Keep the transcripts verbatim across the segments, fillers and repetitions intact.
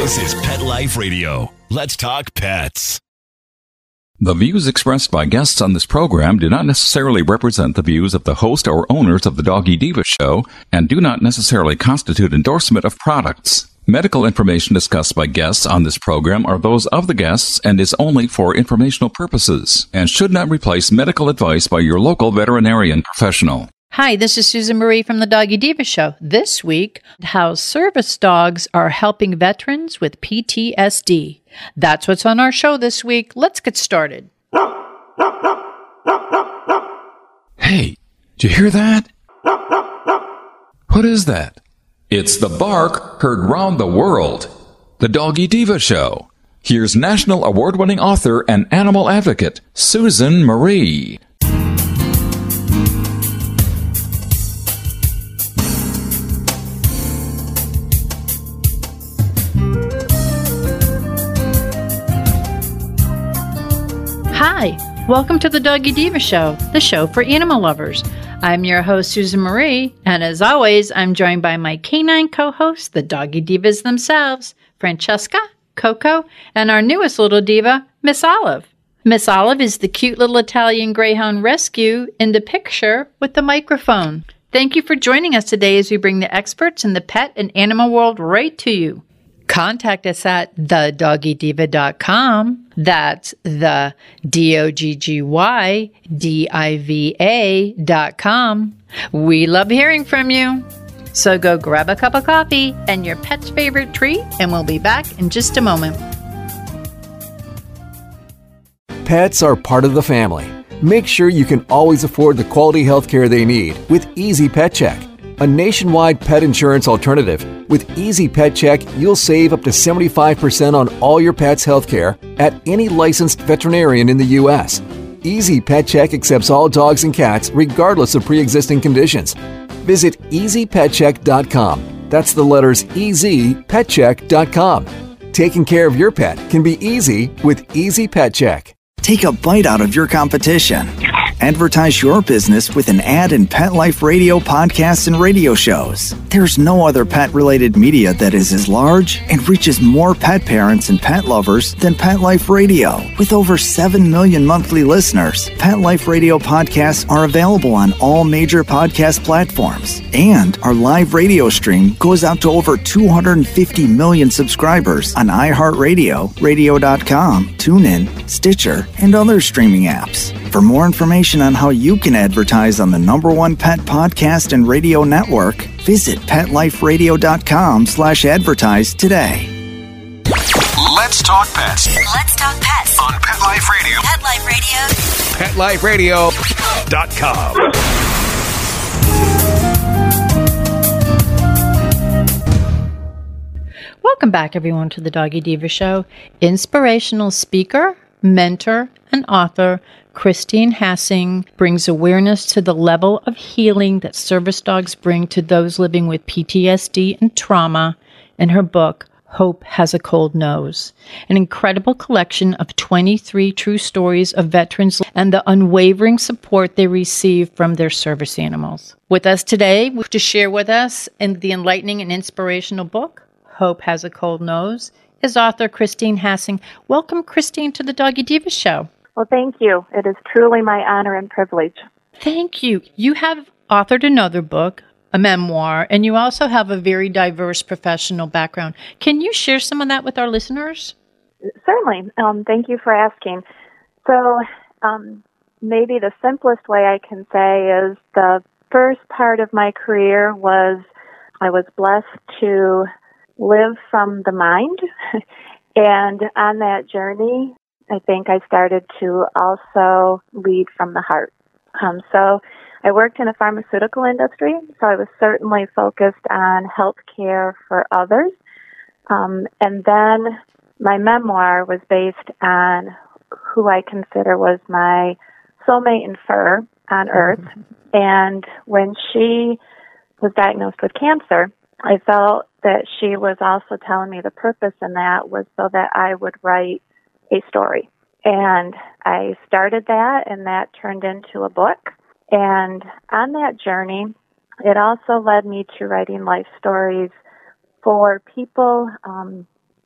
This is Pet Life Radio. Let's talk pets. The views expressed by guests on this program do not necessarily represent the views of the host or owners of the Doggy Diva Show and do not necessarily constitute endorsement of products. Medical information discussed by guests on this program are those of the guests and is only for informational purposes and should not replace medical advice by your local veterinarian professional. Hi, this is Susan Marie from the Doggy Diva Show. This week, how service dogs are helping veterans with P T S D. That's what's on our show this week. Let's get started. Hey, did you hear that? What is that? It's the bark heard round the world. The Doggy Diva Show. Here's national award-winning author and animal advocate, Susan Marie. Hi, welcome to the Doggy Diva Show, the show for animal lovers. I'm your host, Susan Marie, and as always, I'm joined by my canine co-hosts, the Doggy Divas themselves, Francesca, Coco, and our newest little diva, Miss Olive. Miss Olive is the cute little Italian Greyhound rescue in the picture with the microphone. Thank you for joining us today as we bring the experts in the pet and animal world right to you. Contact us at the doggy diva dot com. That's the D O G G Y D I V A dot com. We love hearing from you. So go grab a cup of coffee and your pet's favorite treat, and we'll be back in just a moment. Pets are part of the family. Make sure you can always afford the quality health care they need with Easy Pet Check, a nationwide pet insurance alternative. With Easy Pet Check, you'll save up to seventy-five percent on all your pet's health care at any licensed veterinarian in the U S. Easy Pet Check accepts all dogs and cats regardless of pre-existing conditions. Visit easy pet check dot com. That's the letters E Z pet check dot com. Taking care of your pet can be easy with Easy Pet Check. Take a bite out of your competition. Advertise your business with an ad in Pet Life Radio podcasts and radio shows. There's no other pet-related media that is as large and reaches more pet parents and pet lovers than Pet Life Radio. With over seven million monthly listeners, Pet Life Radio podcasts are available on all major podcast platforms. And our live radio stream goes out to over two hundred fifty million subscribers on iHeartRadio, radio dot com, TuneIn, Stitcher, and other streaming apps. For more information on how you can advertise on the number one pet podcast and radio network, visit pet life radio dot com slash advertise today. Let's talk pets. Let's talk pets On Pet Life Radio. Pet Life Radio. pet life radio dot com. Welcome back, everyone, to the Doggy Diva Show. Inspirational speaker, mentor, and author Christine Hassing brings awareness to the level of healing that service dogs bring to those living with P T S D and trauma in her book, Hope Has a Cold Nose, an incredible collection of twenty-three true stories of veterans and the unwavering support they receive from their service animals. With us today to share with us in the enlightening and inspirational book, Hope Has a Cold Nose, is author Christine Hassing. Welcome, Christine, to the Doggy Diva Show. Well, thank you. It is truly my honor and privilege. Thank you. You have authored another book, a memoir, and you also have a very diverse professional background. Can you share some of that with our listeners? Certainly. Um, thank you for asking. So um, maybe the simplest way I can say is the first part of my career was I was blessed to live from the mind. And on that journey, I think I started to also lead from the heart. Um, so I worked in a pharmaceutical industry, so I was certainly focused on health care for others. Um, and then my memoir was based on who I consider was my soulmate in fur on Earth. And when she was diagnosed with cancer, I felt that she was also telling me the purpose in that was so that I would write a story. And I started that, and that turned into a book. And on that journey, it also led me to writing life stories for people um,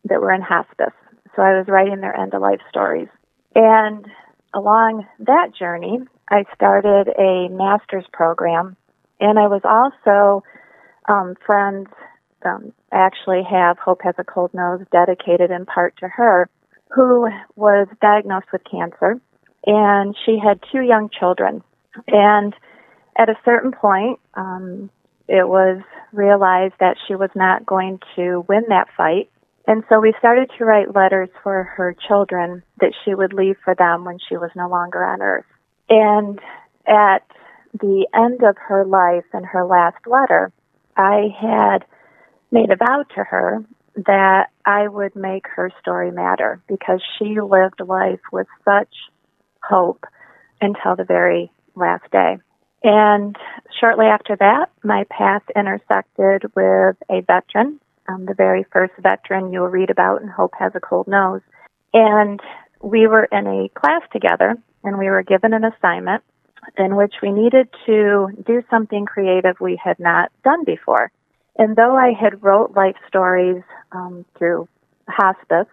that were in hospice. So I was writing their end-of-life stories. And along that journey, I started a master's program, and I was also um, friends. Um, I actually have Hope Has a Cold Nose dedicated in part to her, who was diagnosed with cancer, and she had two young children. And at a certain point, um, it was realized that she was not going to win that fight. And so we started to write letters for her children that she would leave for them when she was no longer on earth. And at the end of her life, in her last letter, I had made a vow to her that I would make her story matter, because she lived life with such hope until the very last day. And shortly after that, my path intersected with a veteran, um, the very first veteran you'll read about in Hope Has a Cold Nose. And we were in a class together, and we were given an assignment in which we needed to do something creative we had not done before. And though I had wrote life stories um, through hospice,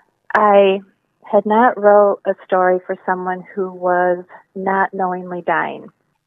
I had not wrote a story for someone who was not knowingly dying.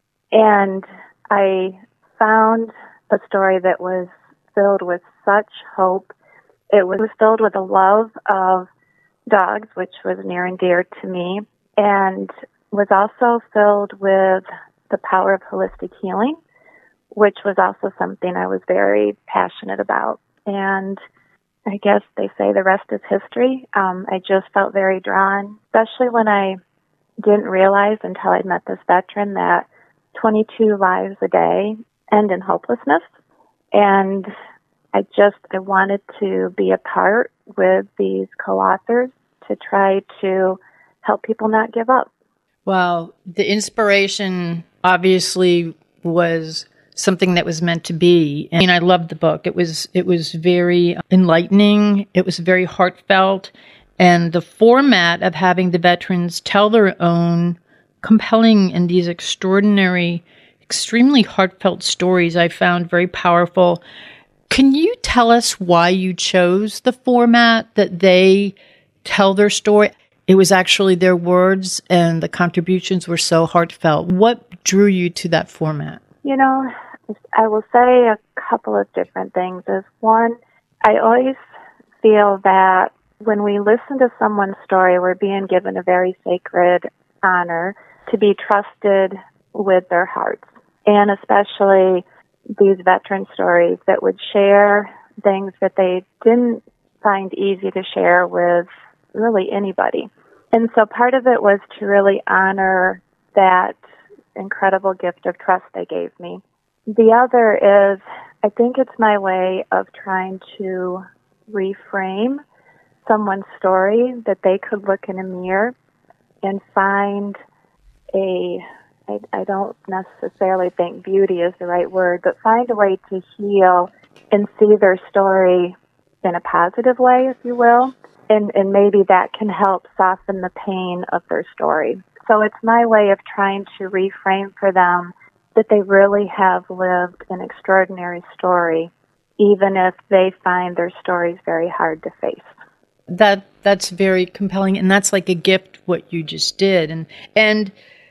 And I found a story that was filled with such hope. It was filled with a love of dogs, which was near and dear to me, and was also filled with the power of holistic healing, which was also something I was very passionate about. And I guess they say the rest is history. Um, I just felt very drawn, especially when I didn't realize until I'd met this veteran that twenty-two lives a day end in hopelessness. And I just, I wanted to be a part with these co-authors to try to help people not give up. Well, the inspiration obviously was something that was meant to be. I mean, I loved the book. It was it was very enlightening. It was very heartfelt. And the format of having the veterans tell their own compelling and these extraordinary, extremely heartfelt stories I found very powerful. Can you tell us why you chose the format that they tell their story? It was actually their words, and the contributions were so heartfelt. What drew you to that format? You know, I will say a couple of different things. Is one, I always feel that when we listen to someone's story, we're being given a very sacred honor to be trusted with their hearts. And especially these veteran stories that would share things that they didn't find easy to share with really anybody. And so part of it was to really honor that incredible gift of trust they gave me. The other is, I think it's my way of trying to reframe someone's story, that they could look in a mirror and find a, I, I don't necessarily think beauty is the right word, but find a way to heal and see their story in a positive way, if you will. And, and maybe that can help soften the pain of their story. So it's my way of trying to reframe for them that they really have lived an extraordinary story, even if they find their stories very hard to face. That that's very compelling, and that's like a gift what you just did. And and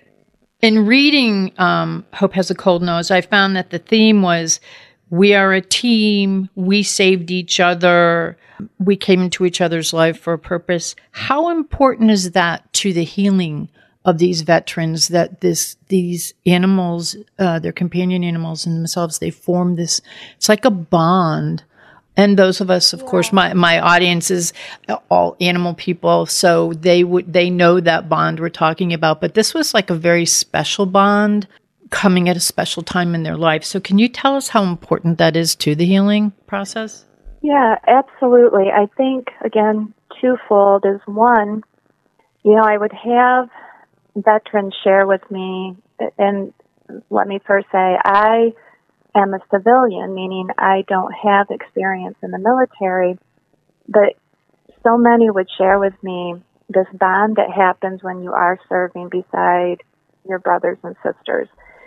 in reading um, Hope Has a Cold Nose, I found that the theme was, we are a team, we saved each other, we came into each other's life for a purpose. How important is that to the healing of these veterans, that this these animals, uh, their companion animals and themselves, they form this, it's like a bond. And those of us, of yeah. course, my, my audience is all animal people, so they would they know that bond we're talking about. But this was like a very special bond coming at a special time in their life. So can you tell us how important that is to the healing process? Yeah, absolutely. I think, again, twofold is one, you know, I would have veterans share with me, and let me first say, I am a civilian, meaning I don't have experience in the military, but so many would share with me this bond that happens when you are serving beside your brothers and sisters,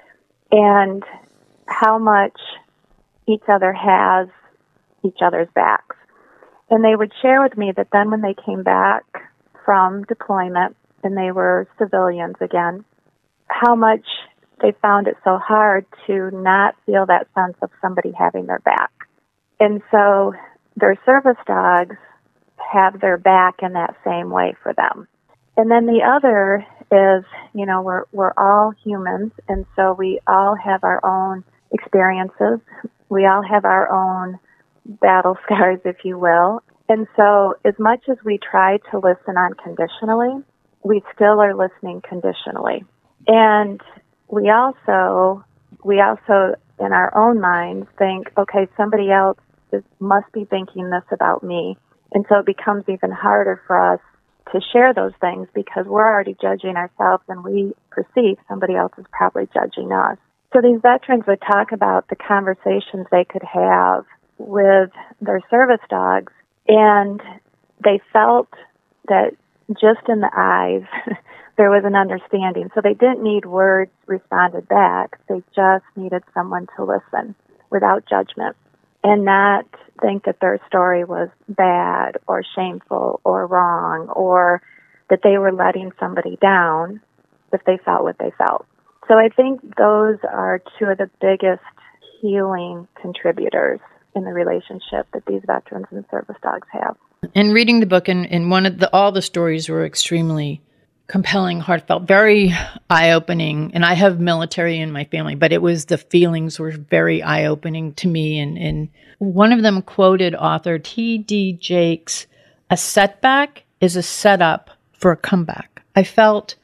and how much each other has each other's backs. And they would share with me that then when they came back from deployment and they were civilians again, how much they found it so hard to not feel that sense of somebody having their back. And so their service dogs have their back in that same way for them. And then the other is, you know, we're we're all humans, and so we all have our own experiences. We all have our own battle scars, if you will. And so as much as we try to listen unconditionally, we still are listening conditionally. And we also, we also in our own minds think, okay, somebody else is, must be thinking this about me. And so it becomes even harder for us to share those things because we're already judging ourselves and we perceive somebody else is probably judging us. So these veterans would talk about the conversations they could have with their service dogs, and they felt that just in the eyes there was an understanding. So they didn't need words responded back. They just needed someone to listen without judgment and not think that their story was bad or shameful or wrong or that they were letting somebody down if they felt what they felt. So I think those are two of the biggest healing contributors in the relationship that these veterans and service dogs have. And reading the book, and, and one of the all the stories were extremely compelling, heartfelt, very eye-opening. And I have military in my family, but it was the feelings were very eye-opening to me. And, and one of them quoted author T D Jakes, "A setback is a setup for a comeback." I felt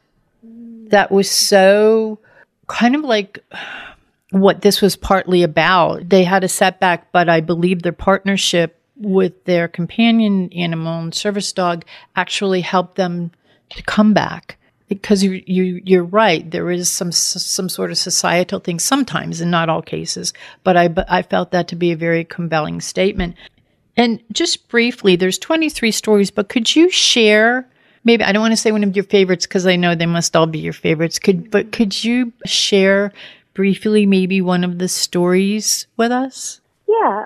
that was so kind of like what this was partly about. They had a setback, but I believe their partnership with their companion animal and service dog actually helped them to come back. Because you, you, you're right, there is some some sort of societal thing sometimes, in not all cases, but I, but I felt that to be a very compelling statement. And just briefly, there's twenty-three stories, but could you share, maybe, I don't want to say one of your favorites because I know they must all be your favorites, could but could you share briefly maybe one of the stories with us? Yeah.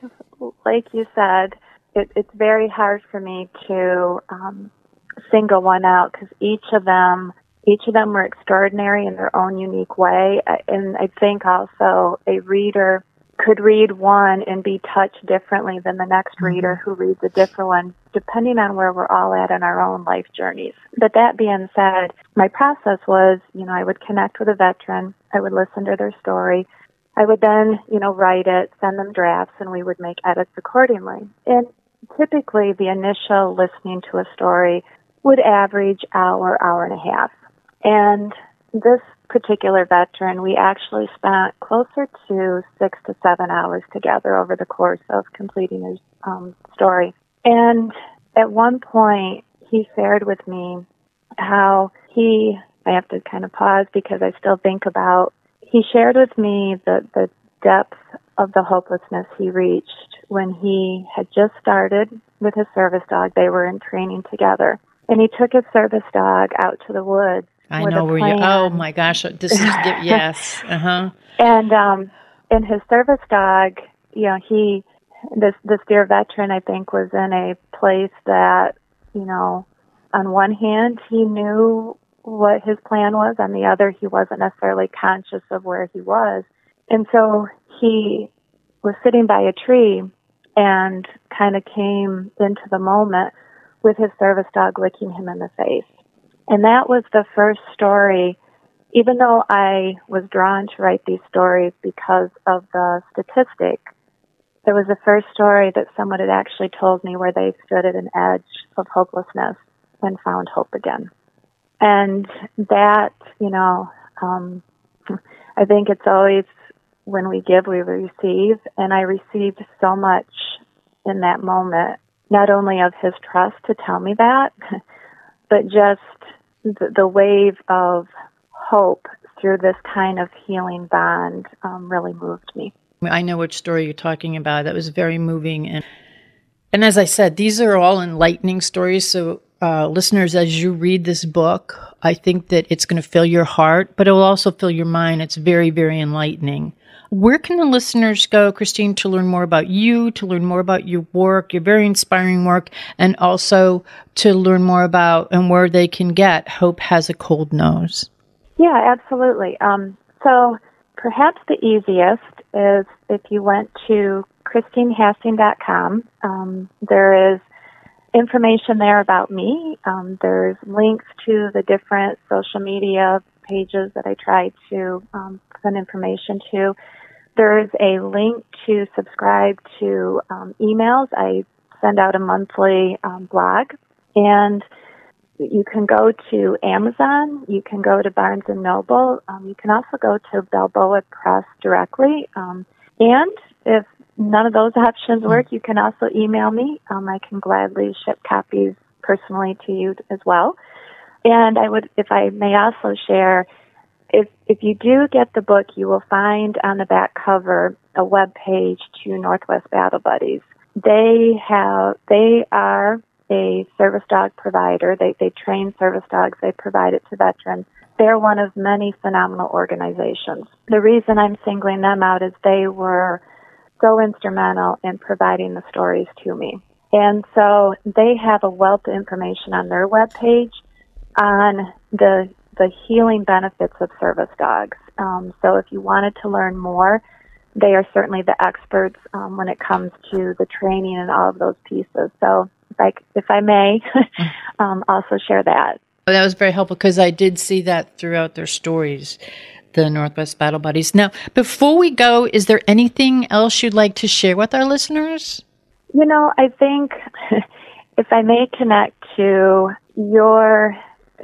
Like you said, it, it's very hard for me to um, single one out because each of them, each of them were extraordinary in their own unique way. And I think also a reader could read one and be touched differently than the next mm-hmm. reader who reads a different one, depending on where we're all at in our own life journeys. But that being said, my process was, you know, I would connect with a veteran, I would listen to their story, I would then, you know, write it, send them drafts, and we would make edits accordingly. And typically the initial listening to a story would average hour, hour and a half. And this particular veteran, we actually spent closer to six to seven hours together over the course of completing his um, story. And at one point, he shared with me how he, I have to kind of pause because I still think about, he shared with me the, the depth of the hopelessness he reached when he had just started with his service dog. They were in training together. And he took his service dog out to the woods. I know where you, oh my gosh, this is, yes, uh-huh. And, um, and his service dog, you know, he, this, this dear veteran, I think, was in a place that, you know, on one hand, he knew what his plan was. On the other, he wasn't necessarily conscious of where he was. And so he was sitting by a tree and kind of came into the moment with his service dog licking him in the face. And that was the first story, even though I was drawn to write these stories because of the statistic, it was the first story that someone had actually told me where they stood at an edge of hopelessness and found hope again. And that, you know, um, I think it's always when we give, we receive. And I received so much in that moment, not only of his trust to tell me that, but just the, the wave of hope through this kind of healing bond um, really moved me. I know which story you're talking about. That was very moving. And, and as I said, these are all enlightening stories. So Uh, listeners, as you read this book, I think that it's going to fill your heart, but it will also fill your mind. It's very, very enlightening. where can the listeners go, Christine, to learn more about you, to learn more about your work, your very inspiring work, and also to learn more about and where they can get Hope Has a Cold Nose? Yeah, absolutely. Um, so perhaps the easiest is if you went to Christine Hassing dot com. Um, there is information there about me. Um, there's links to the different social media pages that I try to um, send information to. There's a link to subscribe to um, emails. I send out a monthly um, blog, and you can go to Amazon. You can go to Barnes and Noble. Um, you can also go to Balboa Press directly. Um, and if none of those options work, you can also email me. Um, I can gladly ship copies personally to you as well. And I would, if I may also share, if if you do get the book, you will find on the back cover a web page to Northwest Battle Buddies. They have, they are a service dog provider. They they train service dogs. They provide it to veterans. They're one of many phenomenal organizations. The reason I'm singling them out is they were so instrumental in providing the stories to me. And so they have a wealth of information on their webpage on the the healing benefits of service dogs. Um, so if you wanted to learn more, they are certainly the experts um, when it comes to the training and all of those pieces. So if I, if I may, um, also share that. That was very helpful because I did see that throughout their stories, the Northwest Battle Buddies. Now, before we go, is there anything else you'd like to share with our listeners? You know, I think if I may connect to your,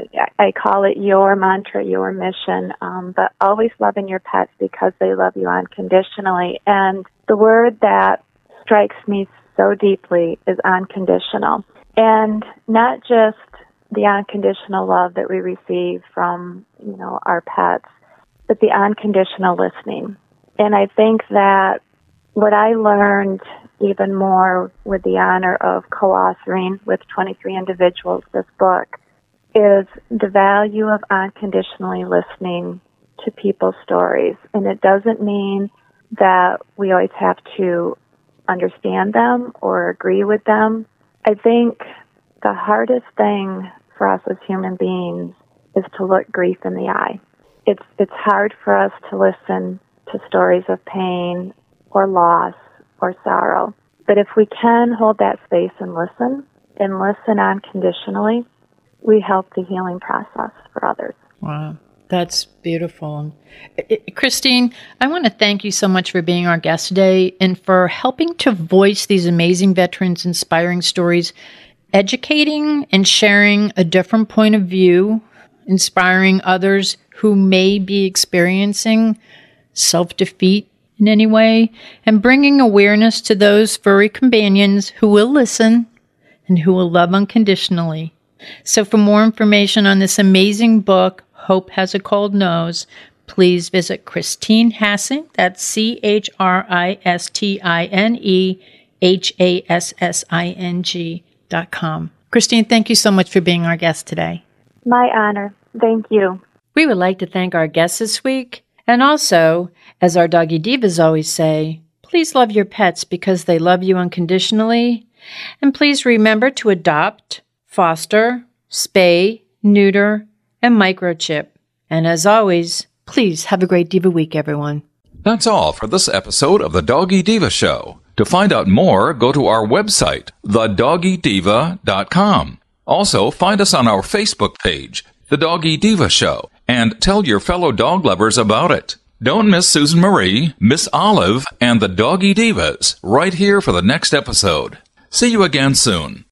I call it your mantra, your mission, um, but always loving your pets because they love you unconditionally. And the word that strikes me so deeply is unconditional. And not just the unconditional love that we receive from, you know, our pets, but the unconditional listening. And I think that what I learned even more with the honor of co-authoring with twenty-three individuals this book is the value of unconditionally listening to people's stories. And it doesn't mean that we always have to understand them or agree with them. I think the hardest thing for us as human beings is to look grief in the eye. It's it's hard for us to listen to stories of pain or loss or sorrow. But if we can hold that space and listen, and listen unconditionally, we help the healing process for others. Wow, that's beautiful. Christine, I want to thank you so much for being our guest today and for helping to voice these amazing veterans' inspiring stories, educating and sharing a different point of view, inspiring others who may be experiencing self-defeat in any way, and bringing awareness to those furry companions who will listen and who will love unconditionally. So for more information on this amazing book, Hope Has a Cold Nose, please visit Christine Hassing, that's C H R I S T I N E H A S S I N G dot com. Christine, thank you so much for being our guest today. My honor. Thank you. We would like to thank our guests this week. And also, as our Doggy Divas always say, please love your pets because they love you unconditionally. And please remember to adopt, foster, spay, neuter, and microchip. And as always, please have a great Diva week, everyone. That's all for this episode of The Doggy Diva Show. To find out more, go to our website, the doggy diva dot com. Also, find us on our Facebook page, The Doggy Diva Show, and tell your fellow dog lovers about it. Don't miss Susan Marie, Miss Olive, and the Doggy Divas right here for the next episode. See you again soon.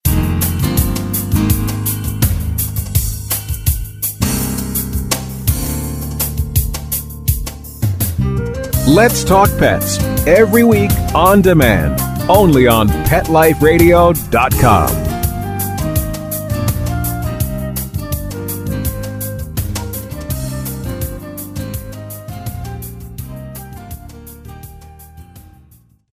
Let's Talk Pets, every week on demand, only on pet life radio dot com.